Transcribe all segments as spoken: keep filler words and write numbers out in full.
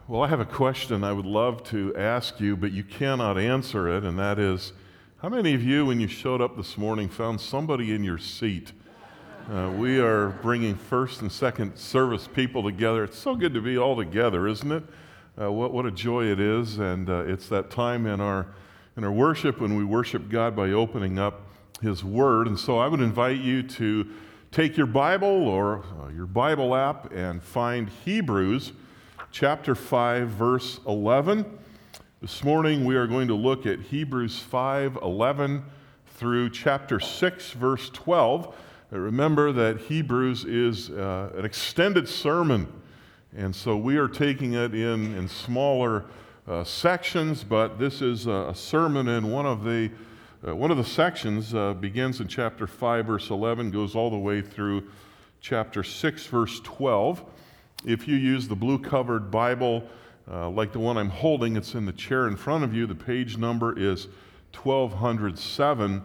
Well, I have a question I would love to ask you, but you cannot answer it, and that is, how many of you, when you showed up this morning, found somebody in your seat? Uh, we are bringing first and second service people together. It's so good to be all together, isn't it? Uh, what, what a joy it is, and uh, it's that time in our in our worship when we worship God by opening up His Word. And so I would invite you to take your Bible or uh, your Bible app and find Hebrews chapter five, verse eleven. This morning we are going to look at Hebrews five eleven through chapter six, verse twelve. Uh, remember that Hebrews is uh, an extended sermon, and so we are taking it in, in smaller uh, sections, but this is a, a sermon in one of the uh, one of the sections uh, begins in chapter five, verse eleven, goes all the way through chapter six, verse twelve. If you use the blue-covered Bible, uh, like the one I'm holding, it's in the chair in front of you. The page number is twelve oh seven.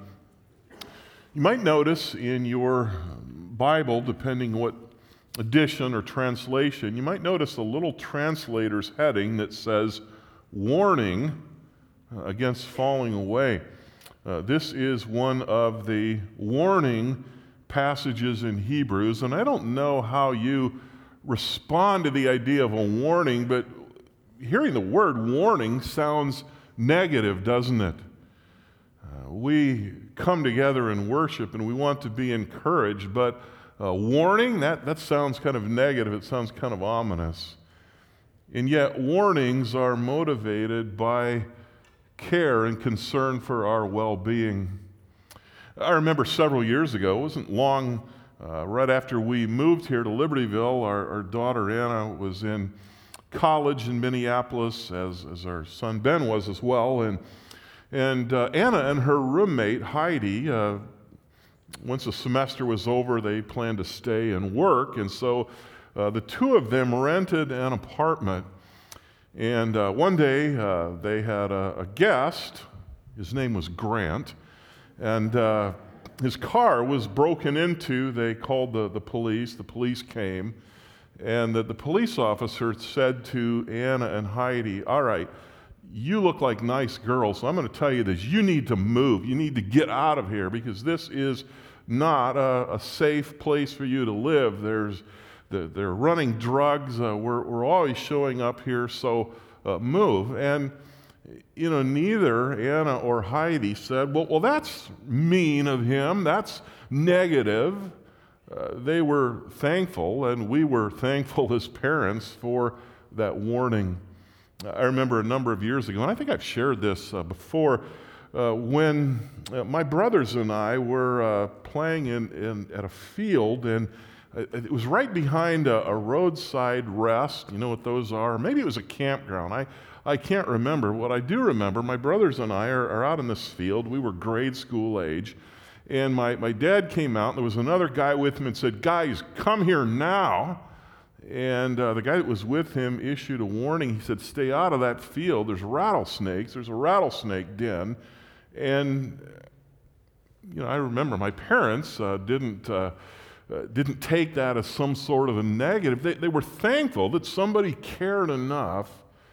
You might notice in your Bible, depending what edition or translation, you might notice a little translator's heading that says, Warning Against Falling Away. Uh, this is one of the warning passages in Hebrews, and I don't know how you respond to the idea of a warning, but hearing the word warning sounds negative, doesn't it? Uh, we come together in worship and we want to be encouraged, but uh, warning, that, that sounds kind of negative, it sounds kind of ominous. And yet warnings are motivated by care and concern for our well-being. I remember several years ago, it wasn't long Uh, right after we moved here to Libertyville, our, our daughter Anna was in college in Minneapolis, as, as our son Ben was as well. And, and uh, Anna and her roommate Heidi, uh, once the semester was over, they planned to stay and work. And so uh, the two of them rented an apartment. And uh, one day uh, they had a, a guest. His name was Grant. And uh, his car was broken into. They called the, the police. The police came, and the, the police officer said to Anna and Heidi, all right, you look like nice girls, so I'm going to tell you this. You need to move. You need to get out of here because this is not a, a safe place for you to live. There's, the, they're running drugs. Uh, we're, we're always showing up here, so uh, move. And you know, neither Anna or Heidi said, well, well that's mean of him, that's negative. Uh, they were thankful, and we were thankful as parents for that warning. I remember a number of years ago, and I think I've shared this uh, before, uh, when uh, my brothers and I were uh, playing in, in at a field, and it was right behind a, a roadside rest. You know what those are? Maybe it was a campground. I I can't remember. What I do remember, my brothers and I are, are out in this field. We were grade school age. And my, my dad came out, and there was another guy with him and said, guys, come here now. And uh, the guy that was with him issued a warning. He said, stay out of that field. There's rattlesnakes. There's a rattlesnake den. And, you know, I remember my parents uh, didn't... Uh, Uh, didn't take that as some sort of a negative. They, they were thankful that somebody cared enough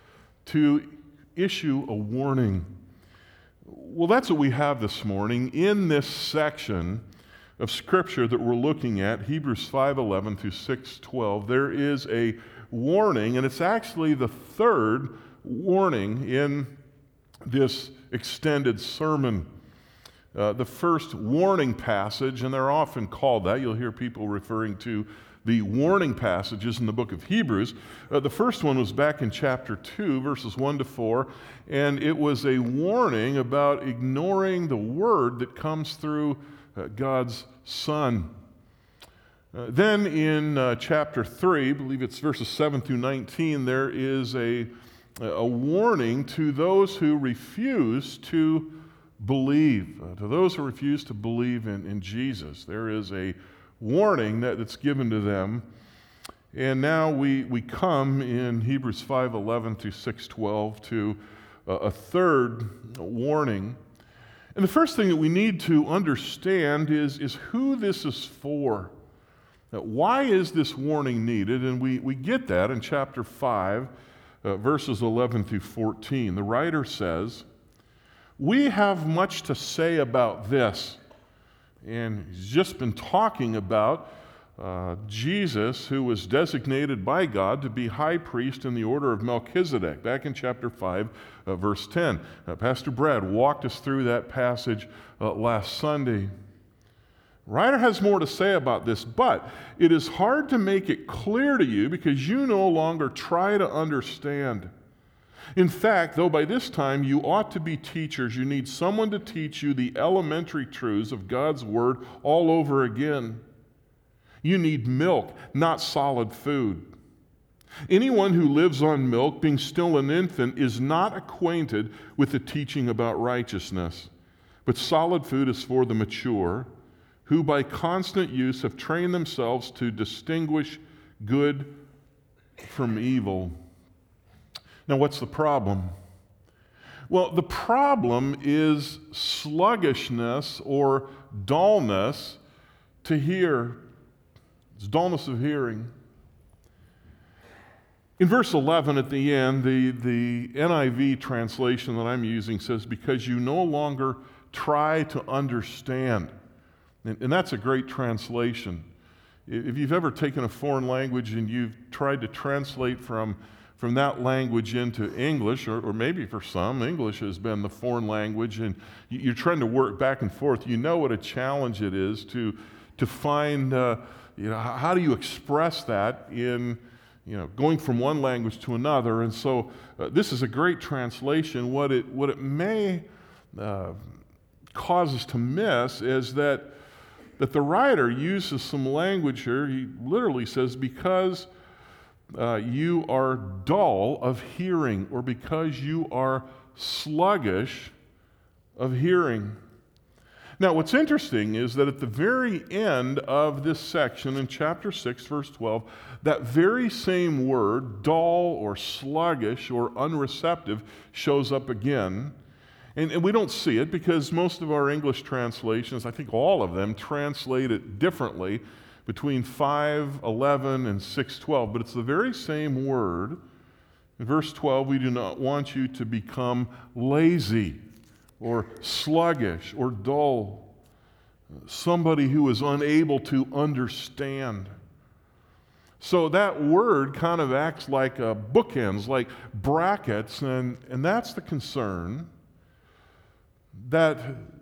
to issue a warning. Well, that's what we have this morning in this section of Scripture that we're looking at, Hebrews five eleven through six twelve. There is a warning, and it's actually the third warning in this extended sermon. Uh, the first warning passage, and they're often called that. You'll hear people referring to the warning passages in the book of Hebrews. Uh, the first one was back in chapter two, verses one to four, and it was a warning about ignoring the word that comes through uh, God's Son. Uh, then in uh, chapter three, I believe it's verses seven through nineteen, there is a, a warning to those who refuse to believe, uh, to those who refuse to believe in, in Jesus. There is a warning that, that's given to them. And now we, we come in Hebrews five eleven through six twelve to uh, a third warning. And the first thing that we need to understand is, is who this is for. Now, why is this warning needed? And we, we get that in chapter five, uh, verses eleven through fourteen. The writer says, "We have much to say about this." And he's just been talking about uh, Jesus, who was designated by God to be high priest in the order of Melchizedek, back in chapter five, uh, verse ten. Uh, Pastor Brad walked us through that passage uh, last Sunday. Writer has more to say about this, but it is hard to make it clear to you because you no longer try to understand. In fact, though by this time you ought to be teachers, you need someone to teach you the elementary truths of God's Word all over again. You need milk, not solid food. Anyone who lives on milk, being still an infant, is not acquainted with the teaching about righteousness. But solid food is for the mature, who by constant use have trained themselves to distinguish good from evil. Now, what's the problem? Well, the problem is sluggishness or dullness to hear. It's dullness of hearing. In verse eleven at the end, the, the N I V translation that I'm using says, "Because you no longer try to understand." And, and that's a great translation. If you've ever taken a foreign language and you've tried to translate from, from that language into English, or, or maybe for some, English has been the foreign language, and you're trying to work back and forth, you know what a challenge it is to, to find, uh, you know, how do you express that in, you know, going from one language to another. And so uh, this is a great translation. What it, what it may uh, cause us to miss is that that the writer uses some language here. He literally says, because uh, you are dull of hearing, or because you are sluggish of hearing. Now, what's interesting is that at the very end of this section in chapter six, verse twelve, that very same word, dull or sluggish or unreceptive, shows up again. And, and we don't see it because most of our English translations, I think all of them, translate it differently between five eleven and six twelve. But it's the very same word. In verse twelve, "We do not want you to become lazy or sluggish or dull, somebody who is unable to understand." So that word kind of acts like uh, bookends, like brackets, and, and that's the concern, that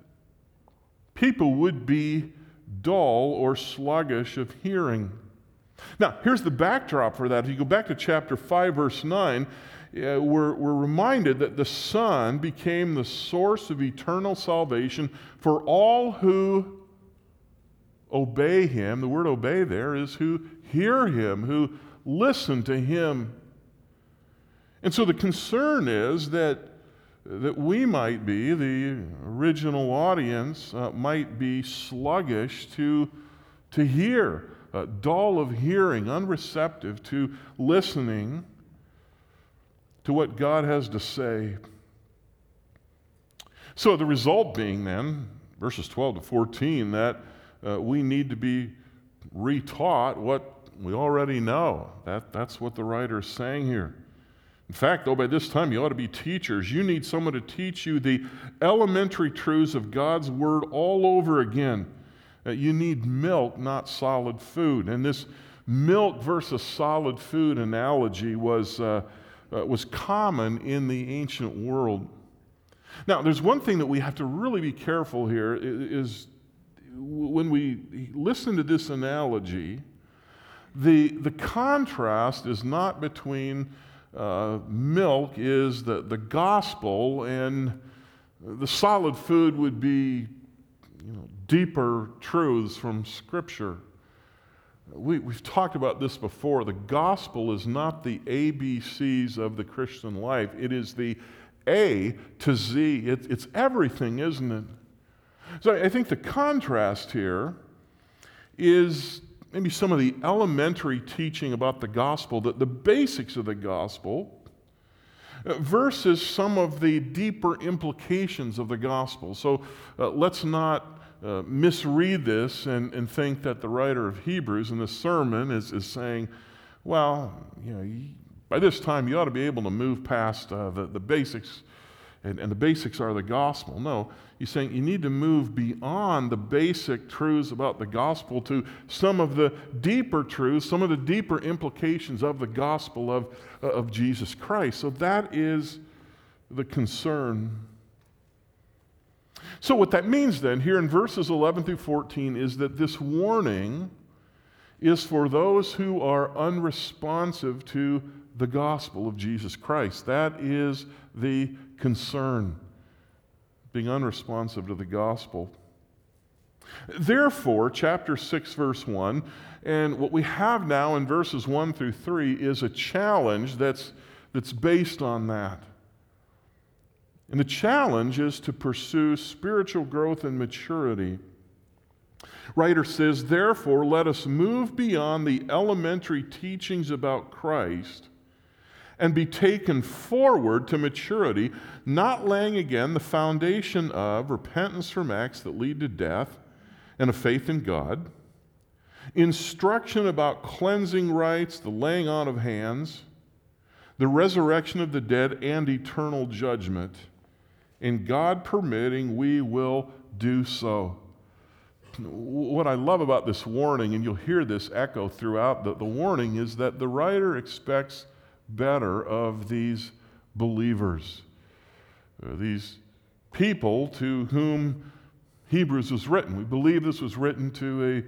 people would be dull or sluggish of hearing. Now, here's the backdrop for that. If you go back to chapter five, verse nine, uh, we're, we're reminded that the Son became the source of eternal salvation for all who obey Him. The word obey there is who hear Him, who listen to Him. And so the concern is that that we might be, the original audience, uh, might be sluggish to, to hear, uh, dull of hearing, unreceptive to listening to what God has to say. So the result being then, verses twelve to fourteen, that uh, we need to be retaught what we already know. That, that's what the writer is saying here. In fact, though, by this time you ought to be teachers. You need someone to teach you the elementary truths of God's Word all over again. Uh, you need milk, not solid food. And this milk versus solid food analogy was, uh, uh, was common in the ancient world. Now, there's one thing that we have to really be careful here is when we listen to this analogy, the, the contrast is not between Uh, milk is the, the gospel, and the solid food would be, you know, deeper truths from Scripture. We, we've talked about this before. The gospel is not the A B Cs of the Christian life. It is the A to Z. It, it's everything, isn't it? So I think the contrast here is maybe some of the elementary teaching about the gospel, the, the basics of the gospel, uh, versus some of the deeper implications of the gospel. So uh, let's not uh, misread this and, and think that the writer of Hebrews in this sermon is, is saying, well, you know, By this time, you ought to be able to move past uh, the, the basics, and, and the basics are the gospel. No, he's saying you need to move beyond the basic truths about the gospel to some of the deeper truths, some of the deeper implications of the gospel of, uh, of Jesus Christ. So that is the concern. So what that means then, here in verses eleven through fourteen, is that this warning is for those who are unresponsive to the gospel of Jesus Christ. That is the concern, being unresponsive to the gospel. Therefore, chapter six, verse one, and what we have now in verses one through three is a challenge that's, that's based on that. And the challenge is to pursue spiritual growth and maturity. Writer says, therefore, let us move beyond the elementary teachings about Christ and be taken forward to maturity, not laying again the foundation of repentance from acts that lead to death and a faith in God, instruction about cleansing rites, the laying on of hands, the resurrection of the dead, and eternal judgment. And God permitting, we will do so. What I love about this warning, and you'll hear this echo throughout the, the warning, is that the writer expects better of these believers, uh, these people to whom Hebrews was written. We believe this was written to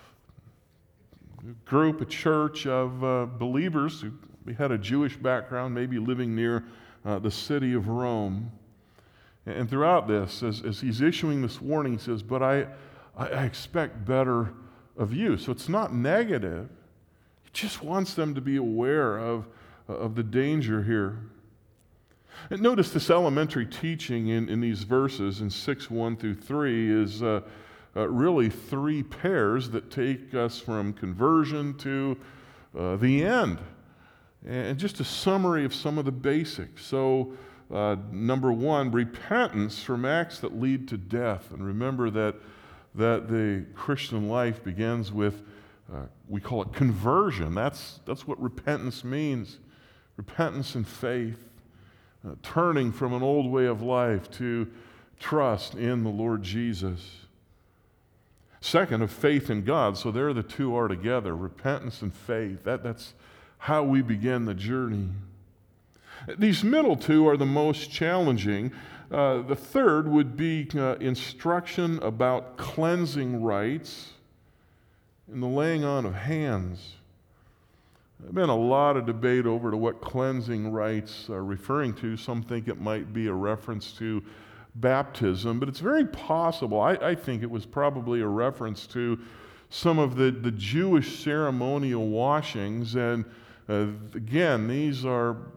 a group, a church of uh, believers who had a Jewish background, maybe living near uh, the city of Rome. And throughout this, as, as he's issuing this warning, he says, but I, I expect better of you. So it's not negative. He just wants them to be aware of of the danger here. And notice this elementary teaching in, in these verses in six, one through three is uh, uh, really three pairs that take us from conversion to uh, the end. And just a summary of some of the basics. So, uh, number one, repentance from acts that lead to death. And remember that, that the Christian life begins with, uh, we call it conversion. That's, that's what repentance means. Repentance and faith, uh, turning from an old way of life to trust in the Lord Jesus. Second, of faith in God. So there the two are together, repentance and faith. That, that's how we begin the journey. These middle two are the most challenging. Uh, the third would be uh, instruction about cleansing rites and the laying on of hands. There's been a lot of debate over to what cleansing rites are referring to. Some think it might be a reference to baptism, but it's very possible. I, I think it was probably a reference to some of the, the Jewish ceremonial washings. And uh, again, these are uh,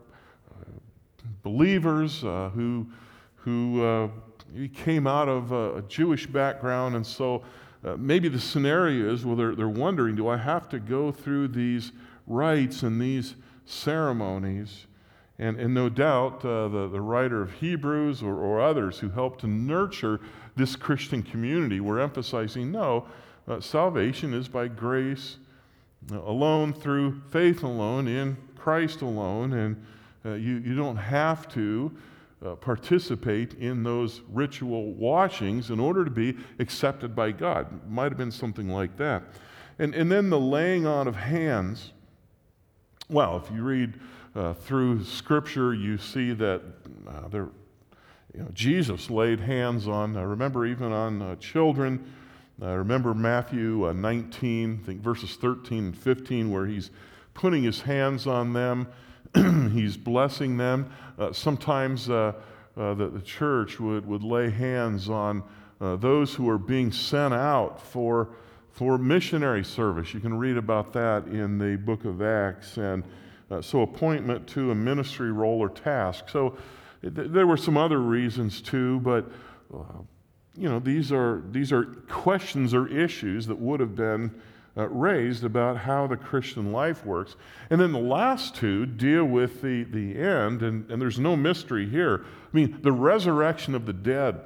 believers uh, who, who uh, came out of a, a Jewish background, and so uh, maybe the scenario is, well, they're, they're wondering, do I have to go through these rites and these ceremonies? And, and no doubt uh, the, the writer of Hebrews or, or others who helped to nurture this Christian community were emphasizing, no, uh, salvation is by grace alone, through faith alone, in Christ alone, and uh, you, you don't have to uh, participate in those ritual washings in order to be accepted by God. It might have been something like that. And, and then the laying on of hands. Well, if you read uh, through Scripture, you see that uh, there, you know, Jesus laid hands on, uh, remember, even on uh, children. Uh, remember Matthew uh, nineteen, I think verses thirteen and fifteen, where he's putting his hands on them, he's blessing them. Uh, sometimes uh, uh, the, the church would, would lay hands on uh, those who are being sent out for for missionary service. You can read about that in the book of Acts. And uh, so appointment to a ministry role or task. So th- there were some other reasons too, but uh, you know, these are these are questions or issues that would have been uh, raised about how the Christian life works. And then the last two deal with the, the end, and, and there's no mystery here. I mean, the resurrection of the dead.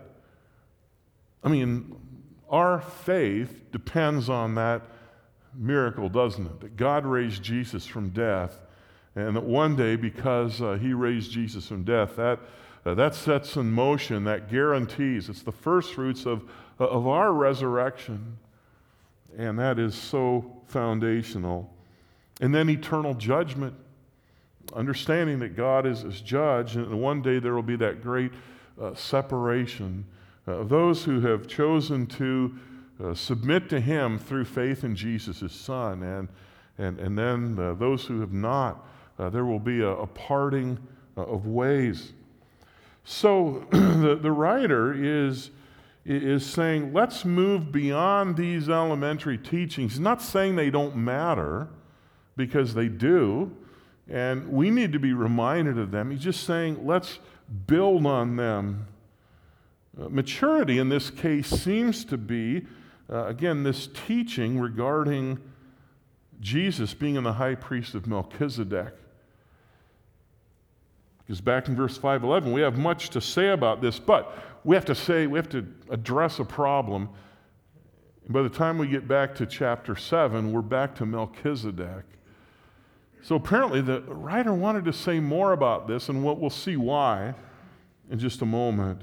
I mean, our faith depends on that miracle, doesn't it? That God raised Jesus from death, And that one day, because uh, he raised Jesus from death, that, uh, that sets in motion, that guarantees, it's the first fruits of, of our resurrection. And that is so foundational. And then eternal judgment, understanding that God is, is judge, and one day there will be that great uh, separation of those who have chosen to uh, submit to him through faith in Jesus, his Son, and, and, and then uh, those who have not. Uh, there will be a, a parting uh, of ways. So the, the writer is, is saying, let's move beyond these elementary teachings. He's not saying they don't matter, because they do, and we need to be reminded of them. He's just saying, let's build on them. Uh, maturity in this case seems to be, uh, again, this teaching regarding Jesus being in the high priest of Melchizedek. Because back in verse five eleven, we have much to say about this, but we have to say, we have to address a problem. And by the time we get back to chapter seven, we're back to Melchizedek. So apparently the writer wanted to say more about this, and we'll see why in just a moment.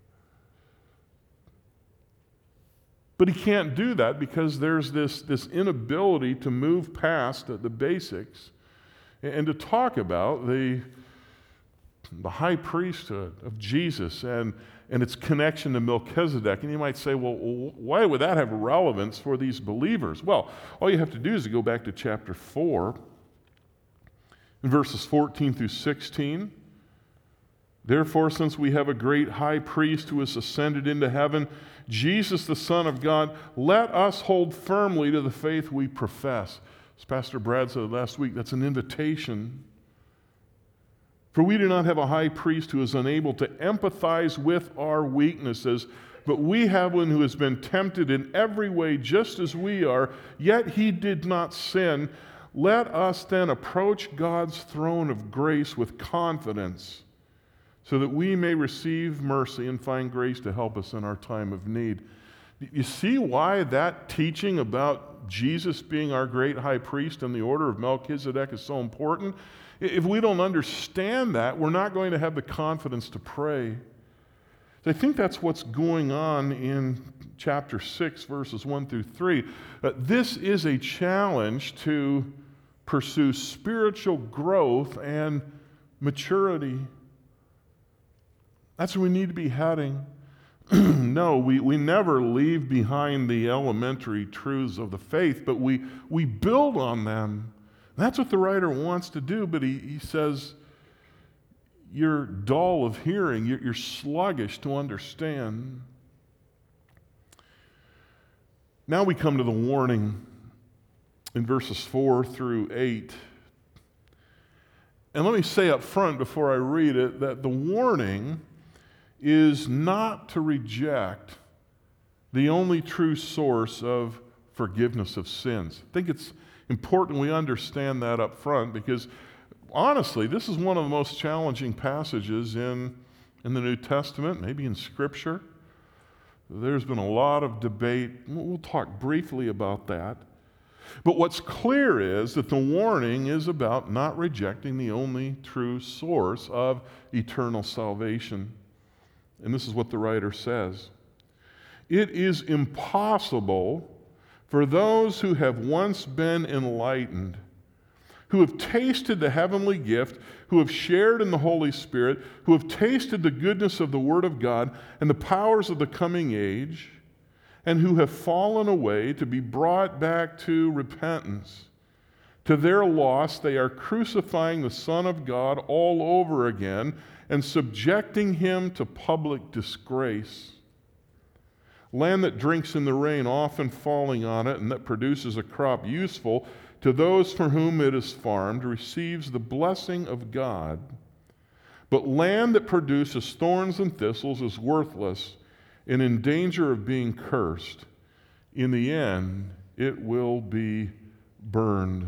But he can't do that because there's this, this inability to move past the, the basics and to talk about the, the high priesthood of Jesus and, and its connection to Melchizedek. And you might say, well, why would that have relevance for these believers? Well, all you have to do is to go back to chapter four, in verses fourteen through sixteen. Therefore, since we have a great high priest who has ascended into heaven, Jesus, the Son of God, let us hold firmly to the faith we profess. As Pastor Brad said last week, that's an invitation. For we do not have a high priest who is unable to empathize with our weaknesses, but we have one who has been tempted in every way just as we are, yet he did not sin. Let us then approach God's throne of grace with confidence, so that we may receive mercy and find grace to help us in our time of need. You see why that teaching about Jesus being our great high priest in the order of Melchizedek is so important? If we don't understand that, we're not going to have the confidence to pray. I think that's what's going on in chapter six, verses one through three. Uh, this is a challenge to pursue spiritual growth and maturity. That's where we need to be heading. No, we, we never leave behind the elementary truths of the faith, but we, we build on them. That's what the writer wants to do, but he, he says, you're dull of hearing, you're, you're sluggish to understand. Now we come to the warning in verses four through eight. And let me say up front before I read it that the warning is not to reject the only true source of forgiveness of sins. I think it's important we understand that up front because honestly, this is one of the most challenging passages in, in the New Testament, maybe in Scripture. There's been a lot of debate. We'll talk briefly about that. But what's clear is that the warning is about not rejecting the only true source of eternal salvation. And this is what the writer says. It is impossible for those who have once been enlightened, who have tasted the heavenly gift, who have shared in the Holy Spirit, who have tasted the goodness of the Word of God and the powers of the coming age, and who have fallen away to be brought back to repentance. To their loss, they are crucifying the Son of God all over again and subjecting him to public disgrace. Land that drinks in the rain, often falling on it, and that produces a crop useful to those for whom it is farmed, receives the blessing of God. But land that produces thorns and thistles is worthless and in danger of being cursed. In the end, it will be burned.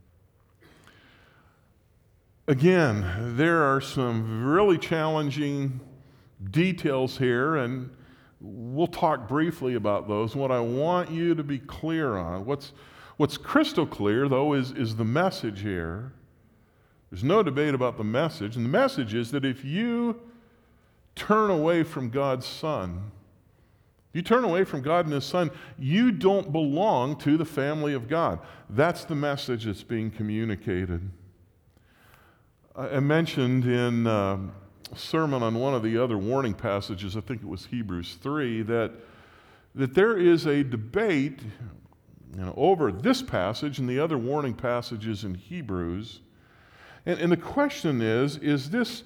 Again, there are some really challenging details here, and we'll talk briefly about those. What I want you to be clear on, what's, what's crystal clear, though, is, is the message here. There's no debate about the message. And the message is that if you turn away from God's Son, if you turn away from God and His Son, you don't belong to the family of God. That's the message that's being communicated. I mentioned in uh, a sermon on one of the other warning passages, I think it was Hebrews three, that, that there is a debate you know, over this passage and the other warning passages in Hebrews. And, and the question is, is this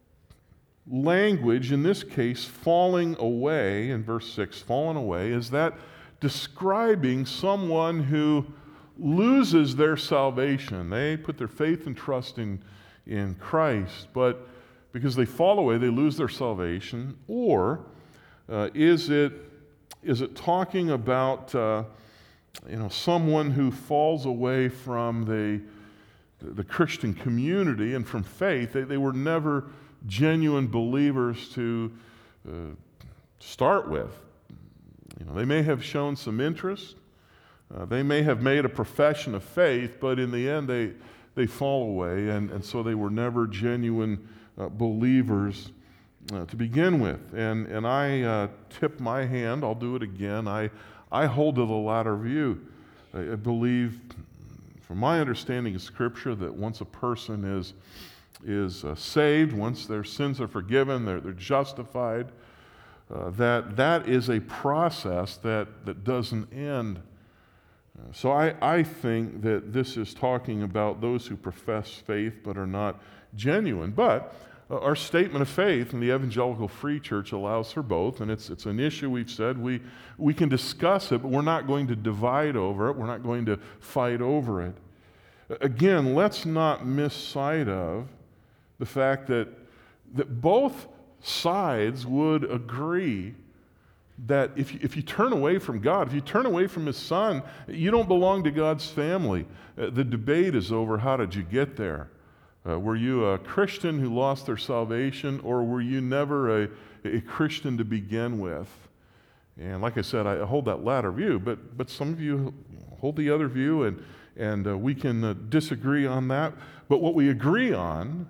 language, in this case, falling away, in verse six, falling away, is that describing someone who loses their salvation? They put their faith and trust in, in Christ, but because they fall away, they lose their salvation? Or uh, is it is it talking about uh, you know someone who falls away from the the Christian community and from faith? They, they were never genuine believers to uh, start with. You know, they may have shown some interest. Uh, they may have made a profession of faith, but in the end they, they fall away, and, and so they were never genuine uh, believers uh, to begin with. And, and I uh, tip my hand, I'll do it again, I, I hold to the latter view. I, I believe, from my understanding of Scripture, that once a person is is uh, saved, once their sins are forgiven, they're, they're justified, uh, that that is a process that, that doesn't end. Uh, so I, I think that this is talking about those who profess faith but are not genuine. But uh, our statement of faith in the Evangelical Free Church allows for both, and it's, it's an issue we've said. We, we can discuss it, but we're not going to divide over it. We're not going to fight over it. Again, let's not miss sight of the fact that, that both sides would agree that if you, if you turn away from God, if you turn away from His Son, you don't belong to God's family. Uh, the debate is over, how did you get there? Uh, were you a Christian who lost their salvation, or were you never a, a Christian to begin with? And like I said, I hold that latter view, but, but some of you hold the other view, and, and uh, we can uh, disagree on that. But what we agree on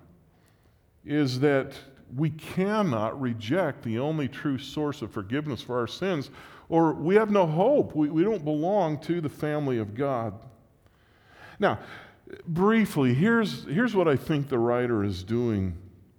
is that we cannot reject the only true source of forgiveness for our sins, or we have no hope. We, we don't belong to the family of God. Now, briefly, here's, here's what I think the writer is doing.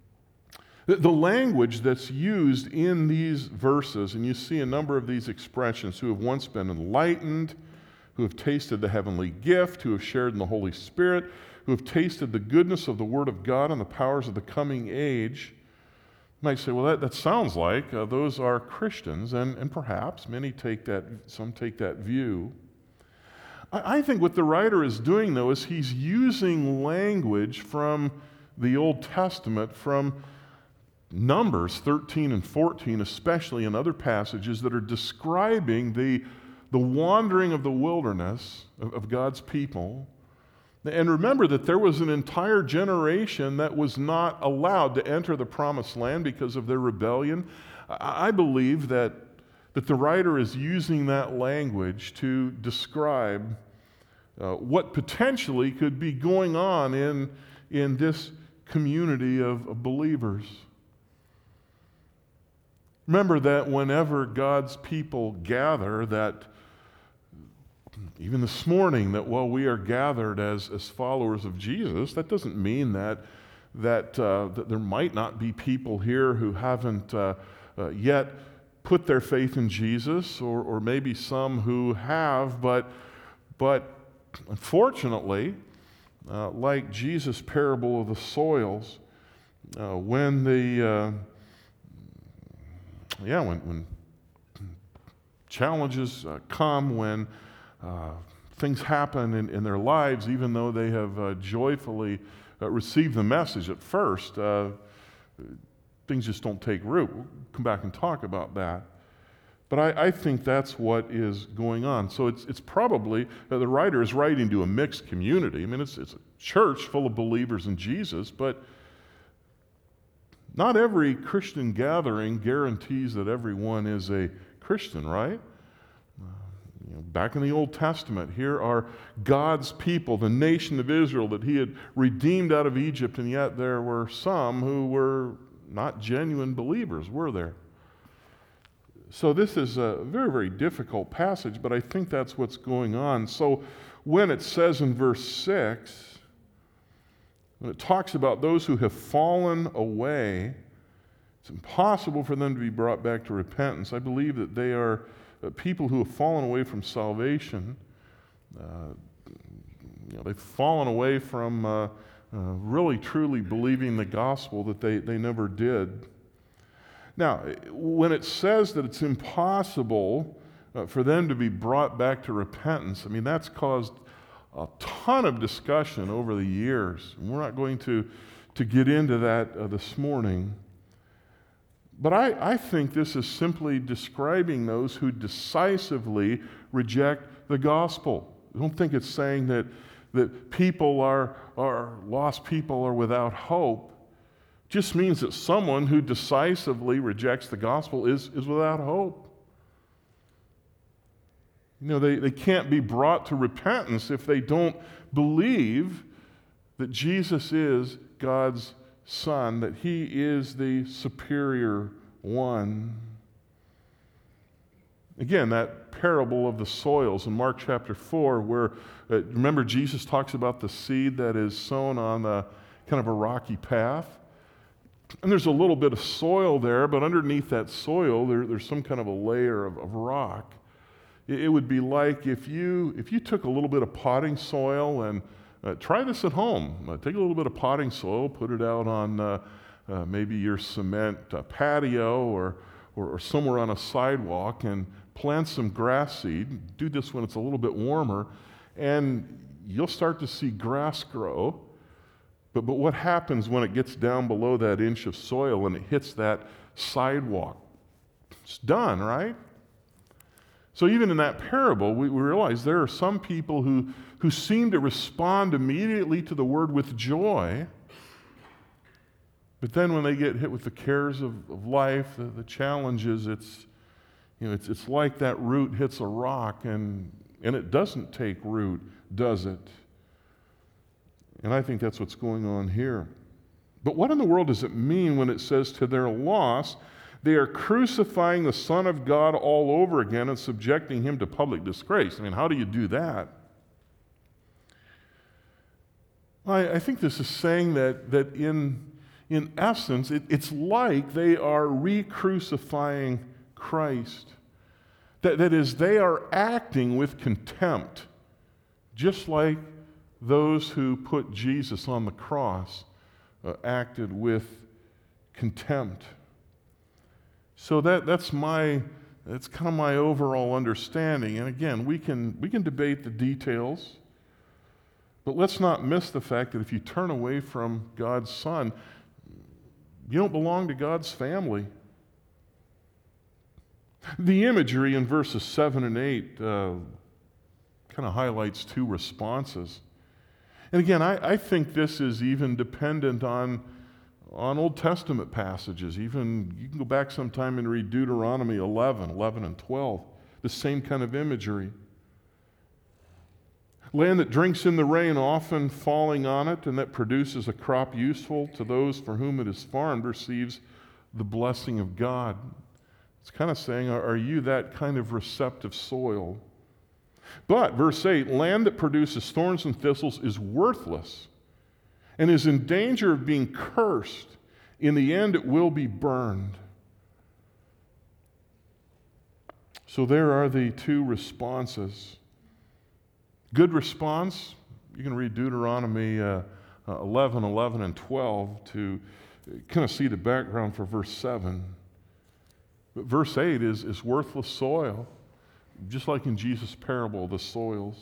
The, the language that's used in these verses, and you see a number of these expressions: who have once been enlightened, who have tasted the heavenly gift, who have shared in the Holy Spirit, who have tasted the goodness of the Word of God and the powers of the coming age. You might say, well, that, that sounds like uh, those are Christians, and, and perhaps many take that, some take that view. I, I think what the writer is doing, though, is he's using language from the Old Testament, from Numbers thirteen and fourteen, especially, in other passages that are describing the, the wandering of the wilderness of, of God's people. And remember that there was an entire generation that was not allowed to enter the promised land because of their rebellion. I believe that, that the writer is using that language to describe uh, what potentially could be going on in, in this community of, of believers. Remember that whenever God's people gather, that even this morning, that while we are gathered as, as followers of Jesus, that doesn't mean that, that, uh, that there might not be people here who haven't uh, uh, yet put their faith in Jesus, or, or maybe some who have, but, but unfortunately, uh, like Jesus' parable of the soils, uh, when the, uh, yeah, when, when challenges uh, come, when Uh, things happen in, in their lives, even though they have uh, joyfully uh, received the message at first, uh, things just don't take root. We'll come back and talk about that. But I, I think that's what is going on. So it's, it's probably, uh, the writer is writing to a mixed community. I mean, it's, it's a church full of believers in Jesus, but not every Christian gathering guarantees that everyone is a Christian, right? You know, back in the Old Testament, here are God's people, the nation of Israel that he had redeemed out of Egypt, and yet there were some who were not genuine believers, were there? So this is a very, very difficult passage, but I think that's what's going on. So when it says in verse six, when it talks about those who have fallen away, it's impossible for them to be brought back to repentance. I believe that they are uh, people who have fallen away from salvation. Uh, you know, they've fallen away from uh, uh, really, truly believing the gospel that they, they never did. Now, when it says that it's impossible uh, for them to be brought back to repentance, I mean, that's caused a ton of discussion over the years. And we're not going to, to get into that uh, this morning. But I, I think this is simply describing those who decisively reject the gospel. I don't think it's saying that, that people are, are lost people are without hope. It just means that someone who decisively rejects the gospel is, is without hope. You know, they, they can't be brought to repentance if they don't believe that Jesus is God's Son, that he is the superior one. Again, that parable of the soils in Mark chapter four, where, uh, remember, Jesus talks about the seed that is sown on a kind of a rocky path. And there's a little bit of soil there, but underneath that soil, there, there's some kind of a layer of, of rock. It, it would be like if you, if you took a little bit of potting soil and Uh, try this at home. Uh, take a little bit of potting soil, put it out on uh, uh, maybe your cement uh, patio or, or, or somewhere on a sidewalk, and plant some grass seed. Do this when it's a little bit warmer, and you'll start to see grass grow. But, but what happens when it gets down below that inch of soil and it hits that sidewalk? It's done, right? So even in that parable, we, we realize there are some people who, who seem to respond immediately to the word with joy, but then when they get hit with the cares of, of life, the, the challenges, it's, you know, it's, it's like that root hits a rock and, and it doesn't take root, does it? And I think that's what's going on here. But what in the world does it mean when it says to their loss, they are crucifying the Son of God all over again and subjecting him to public disgrace? I mean, how do you do that? I, I think this is saying that, that in, in essence, it, it's like they are re-crucifying Christ. That, that is, they are acting with contempt, just like those who put Jesus on the cross uh, acted with contempt. So that, that's my, that's kind of my overall understanding. And again, we can, we can debate the details, but let's not miss the fact that if you turn away from God's Son, you don't belong to God's family. The imagery in verses seven and eight uh, kind of highlights two responses. And again, I, I think this is even dependent on on Old Testament passages. Even you can go back sometime and read Deuteronomy eleven, eleven and twelve, the same kind of imagery. Land that drinks in the rain, often falling on it, and that produces a crop useful to those for whom it is farmed, receives the blessing of God. It's kind of saying, are, are you that kind of receptive soil? But, verse eight, land that produces thorns and thistles is worthless and is in danger of being cursed. In the end, it will be burned. So there are the two responses. Good response, you can read Deuteronomy uh, eleven, eleven, and twelve to kind of see the background for verse seven. But verse eight is, is worthless soil, just like in Jesus' parable, the soils.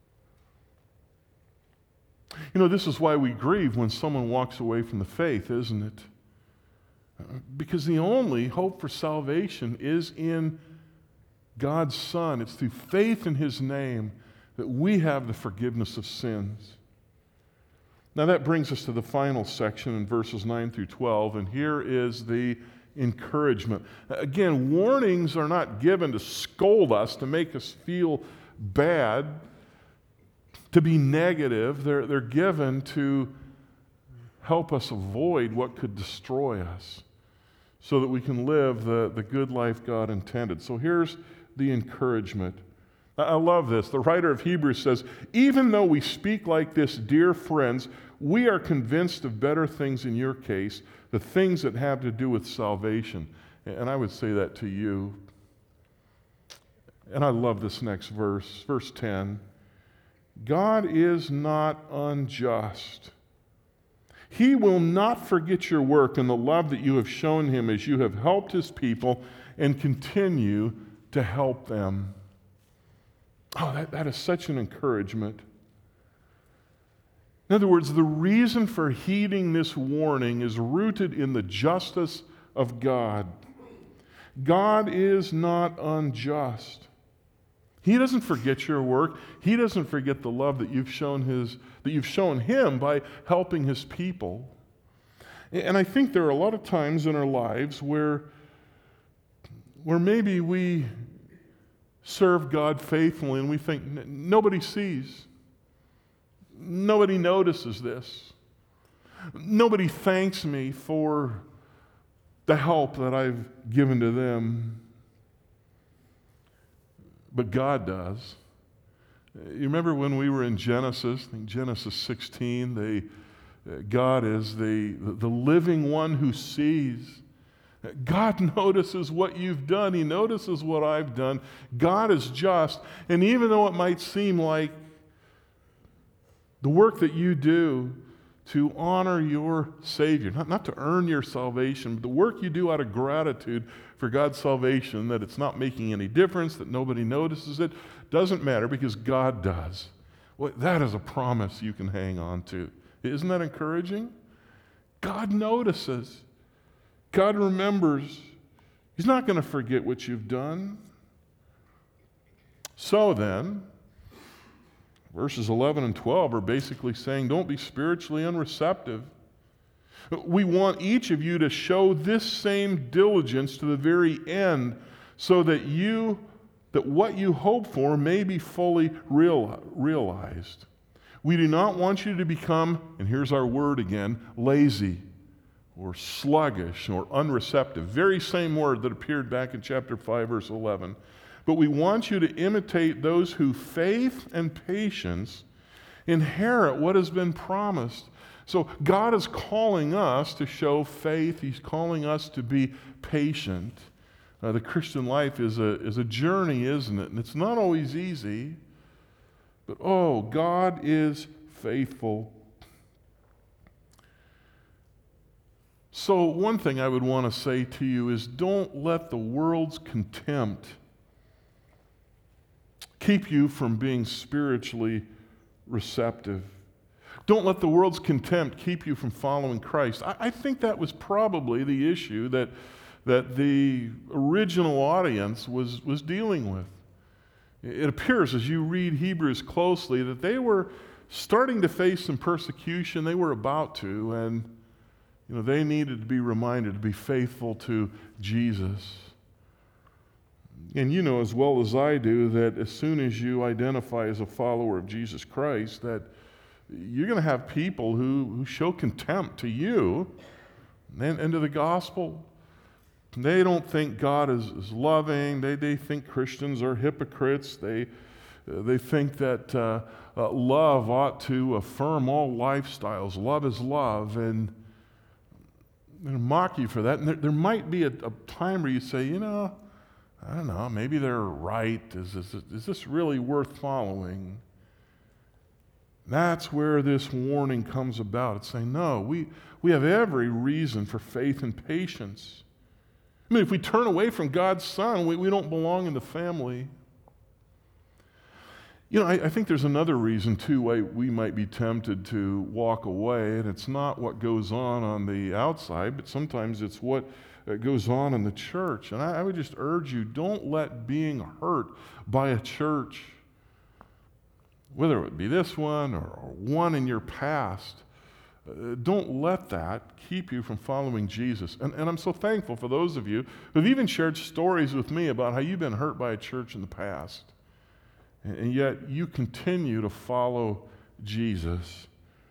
You know, this is why we grieve when someone walks away from the faith, isn't it? Because the only hope for salvation is in God's Son. It's through faith in his name that we have the forgiveness of sins. Now that brings us to the final section in verses nine through twelve, and here is the encouragement. Again, warnings are not given to scold us, to make us feel bad, to be negative. They're, they're given to help us avoid what could destroy us so that we can live the, the good life God intended. So here's the encouragement. I love this. The writer of Hebrews says, even though we speak like this, dear friends, we are convinced of better things in your case, the things that have to do with salvation. And I would say that to you. And I love this next verse, verse ten. God is not unjust. He will not forget your work and the love that you have shown him as you have helped his people and continue to help them. Oh, that, that is such an encouragement. In other words, the reason for heeding this warning is rooted in the justice of God. God is not unjust. He doesn't forget your work. He doesn't forget the love that you've shown his, that you've shown him by helping his people. And I think there are a lot of times in our lives where, where maybe we serve God faithfully and we think nobody sees. Nobody notices this. Nobody thanks me for the help that I've given to them. But God does. You remember when we were in Genesis, I think Genesis sixteen, they, God is the, the living one who sees. God notices what you've done. He notices what I've done. God is just. And even though it might seem like the work that you do to honor your Savior, not, not to earn your salvation, but the work you do out of gratitude for God's salvation, that it's not making any difference, that nobody notices it, doesn't matter because God does. Well, that is a promise you can hang on to. Isn't that encouraging? God notices. God remembers. He's not going to forget what you've done. So then, verses eleven and twelve are basically saying, don't be spiritually unreceptive. We want each of you to show this same diligence to the very end so that you, that what you hope for may be fully real, realized. We do not want you to become, and here's our word again, lazy or sluggish or unreceptive. Very same word that appeared back in chapter five, verse eleven. But we want you to imitate those who faith and patience inherit what has been promised. So God is calling us to show faith. He's calling us to be patient. Uh, the Christian life is a, is a journey, isn't it? And it's not always easy. But oh, God is faithful. So one thing I would want to say to you is don't let the world's contempt keep you from being spiritually receptive. Don't let the world's contempt keep you from following Christ. I, I think that was probably the issue that, that the original audience was, was dealing with. It appears as you read Hebrews closely that they were starting to face some persecution. They were about to, and you know, they needed to be reminded to be faithful to Jesus. And you know as well as I do that as soon as you identify as a follower of Jesus Christ, that you're going to have people who, who show contempt to you and, and to the gospel. They don't think God is, is loving. They, they think Christians are hypocrites. They, uh, they think that uh, uh, love ought to affirm all lifestyles. Love is love. And they'll mock you for that. And there, there might be a, a time where you say, you know, I don't know, maybe they're right. Is this, is this really worth following? That's where this warning comes about. It's saying, no, we, we have every reason for faith and patience. I mean, if we turn away from God's Son, we, we don't belong in the family. You know, I, I think there's another reason, too, why we might be tempted to walk away, and it's not what goes on on the outside, but sometimes it's what goes on in the church. And I, I would just urge you, don't let being hurt by a church, whether it be this one or one in your past, uh, don't let that keep you from following Jesus. And, and I'm so thankful for those of you who've even shared stories with me about how you've been hurt by a church in the past. and yet you continue to follow Jesus.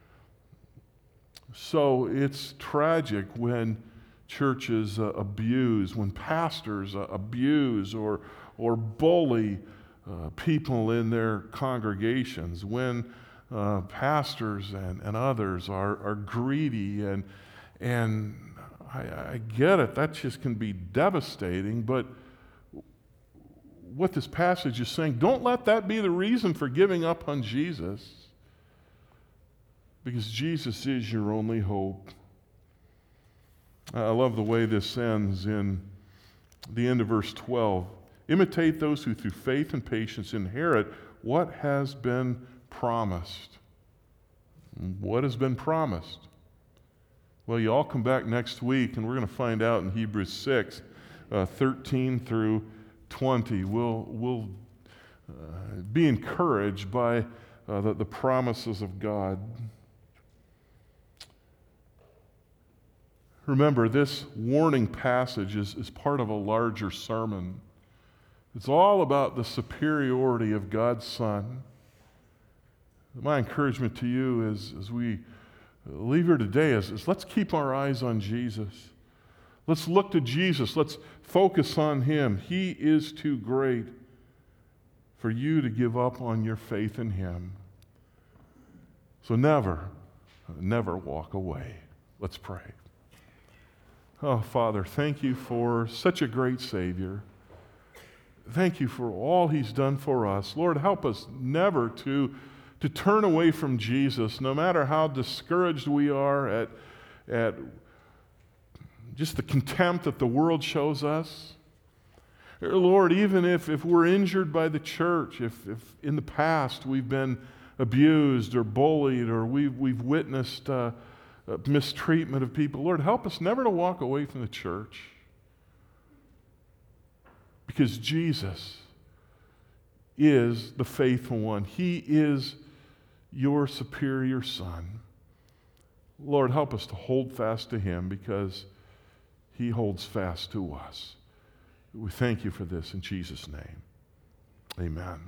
So it's tragic when churches uh, abuse, when pastors uh, abuse or, or bully uh, people in their congregations, when uh, pastors and, and others are, are greedy, and, and I, I get it, that just can be devastating, but what this passage is saying, don't let that be the reason for giving up on Jesus, because Jesus is your only hope. I love the way this ends in the end of verse twelve. Imitate those who through faith and patience inherit what has been promised. What has been promised? Well, you all come back next week, and we're going to find out in Hebrews six, uh, thirteen through twenty. We'll, we'll uh, be encouraged by uh, the, the promises of God. Remember, this warning passage is, is part of a larger sermon. It's all about the superiority of God's Son. My encouragement to you is, as we leave here today is, is let's keep our eyes on Jesus. Let's look to Jesus. Let's focus on Him. He is too great for you to give up on your faith in Him. So never, never walk away. Let's pray. Oh, Father, thank you for such a great Savior. Thank you for all He's done for us. Lord, help us never to, to turn away from Jesus, no matter how discouraged we are at, at just the contempt that the world shows us. Lord, even if, if we're injured by the church, if, if in the past we've been abused or bullied or we've, we've witnessed uh, uh, mistreatment of people, Lord, help us never to walk away from the church. Because Jesus is the faithful one. He is your superior Son. Lord, help us to hold fast to Him because He holds fast to us. We thank you for this in Jesus' name. Amen.